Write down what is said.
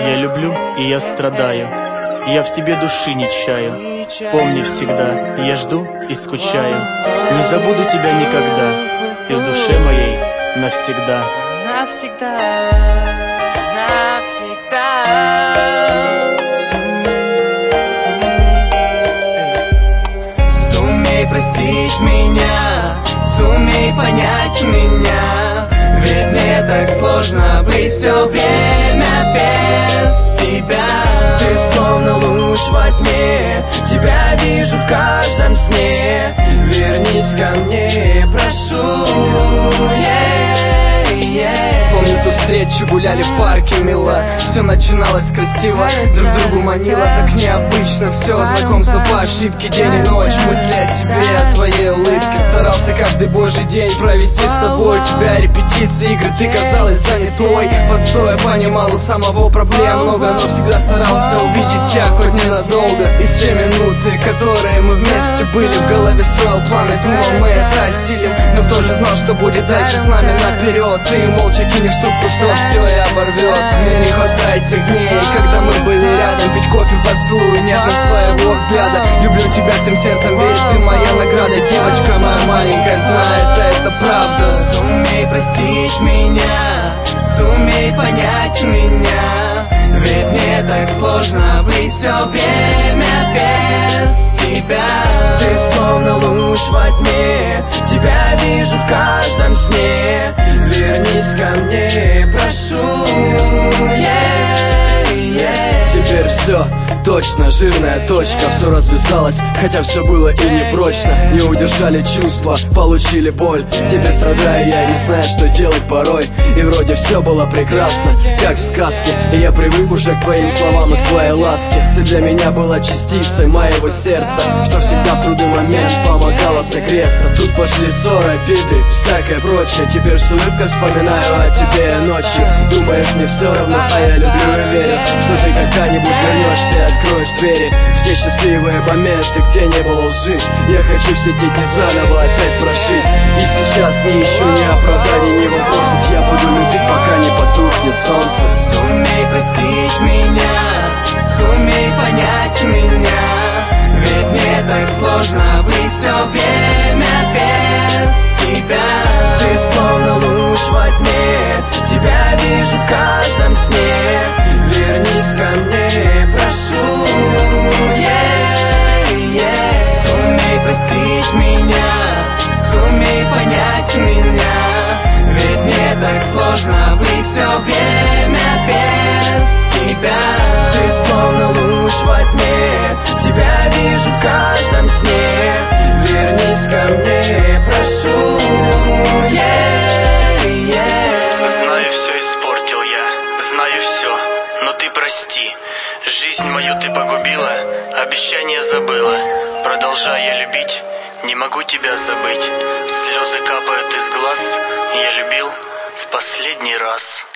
Я люблю и я страдаю, я в тебе души не чаю. Помни всегда, я жду и скучаю. Не забуду тебя никогда, ты в душе моей навсегда. Навсегда, навсегда. Сумей простить меня, сумей понять меня. Ведь мне так сложно быть все время без тебя. Ты словно луч во тьме, тебя вижу в каждом сне. Вернись ко мне, прошу. Помню ту встречу, гуляли в парке, мила. Все начиналось красиво, друг другу манило. Так необычно все, знакомство по ошибке. День и ночь, мысли о тебе, о твоей улыбке. Старался каждый божий день провести с тобой. Тебя репетиции, игры, ты казалась занятой. Постоя понимал, у самого проблем много, но всегда старался увидеть тебя хоть ненадолго. И в те минуты, которые мы вместе были, в голове строил планы, думал, мы это осилим. Но кто же знал, что будет дальше с нами наперед? Ты молча кинешь трубку, что все и оборвет. Мне не хватает тех дней, когда мы были рядом. Пить кофе, поцелуй, нежность твоего взгляда. Люблю тебя всем сердцем, ведь ты моя награда. Девочка моя маленькая знает, это правда. Сумей простить меня, сумей понять меня. Ведь мне так сложно быть все время без тебя. Ты словно луч во тьме, тебя вижу в каждом сне. Вернись ко мне, прошу. Теперь все точно, жирная точка. Все развязалось, хотя все было и непрочно. Не удержали чувства, получили боль. Теперь страдаю я, не знаю, что делать порой. И вроде все было прекрасно, как в сказке. И я привык уже к твоим словам и к твоей ласке. Ты для меня была частицей моего сердца, что всегда в трудный момент помогала согреться. Тут пошли ссоры, обиды, всякое прочее. Теперь с улыбкой вспоминаю о тебе ночью. Думаешь, мне все равно, а я люблю и верю, что ты когда-нибудь вернешься и откроешь двери в те счастливые моменты, где не было лжи. Я хочу все те дни заново опять прожить. И сейчас не ищу ни оправданий, ни вопросов. Я буду любить, пока не потухнет солнце. Сумей простить меня, сумей понять меня. Ведь мне так сложно быть все время без тебя. Ты словно луч во тьме, тебя вижу в каждом сне. Вернись ко мне, прошу. Сумей простить меня, сумей понять меня. Ведь мне так сложно быть все время без тебя. Ты словно луч во тьме, тебя вижу в каждом сне. Вернись ко мне, прошу. Знаю, все испортил я, знаю все, но ты прости. Жизнь мою ты погубила, обещание забыла. Продолжая любить, не могу тебя забыть. Слезы капают из глаз, я любил в последний раз.